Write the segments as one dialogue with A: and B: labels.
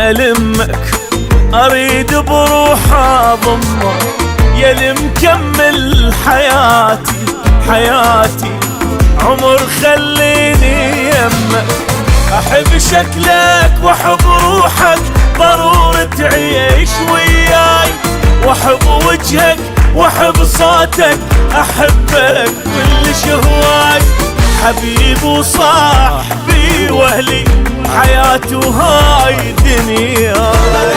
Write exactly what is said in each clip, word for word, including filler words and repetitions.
A: ألمك أريد بروح أضمك، يلي مكمل حياتي حياتي عمر خليني يمك. أحب شكلك وأحب روحك ضروري تعيش وياي، وأحب وجهك وأحب صوتك أحبك كل هواي. حبيبي وصاحبي وأهلي حياتي وهاي دنيا.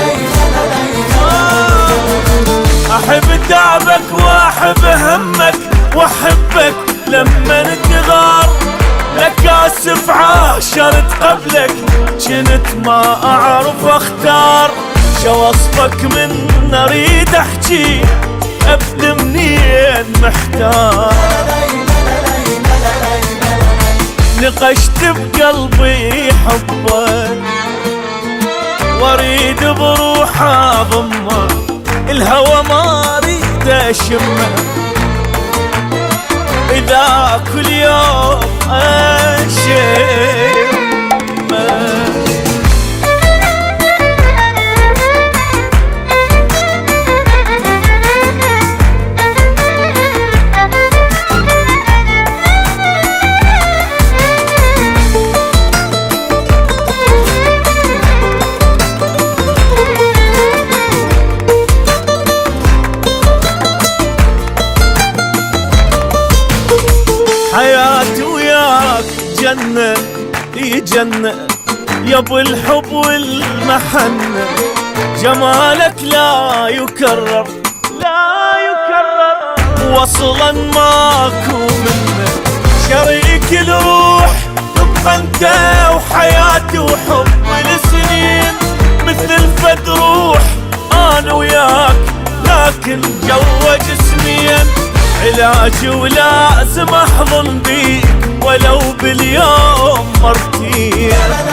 A: أحب تعبك وأحب همك وأحبك لما نتغار. لك آسف عاشرت قبلك جنت ما أعرف أختار. شو وصفك من أريد أحكي أبدأ منين محتار. نقشت بقلبي حبك واريد بروح أضمك، الهوى ما اريد اشمه اذا كل يوم اشمه. حياتي وياك جنة هي جنة يا ابو الحب والمحنة. جمالك لا يكرر لا يكرر وصلا ماكو منه. شريك الروح تبقى انت وحياتي وحب السنين. مثل الفد روح انا وياك لكن جوا جسمين. علاجي ولازم احضن بيك ولو باليوم مرتين.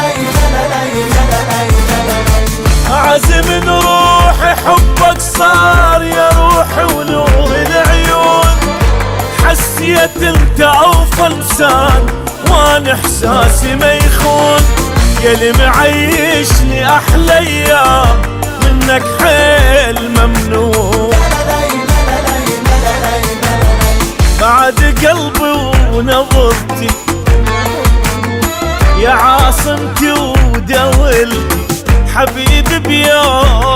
A: اعزم من روحي حبك صار يا روحي ونور العيون. حسيت انت اوفى انسان وانا احساسي ما يخون. يلي معيشني احلى ايام منك حيل ممنون. بعد قلبي ونظرتي يا عاصمتي ودولتي حبيبي بيوم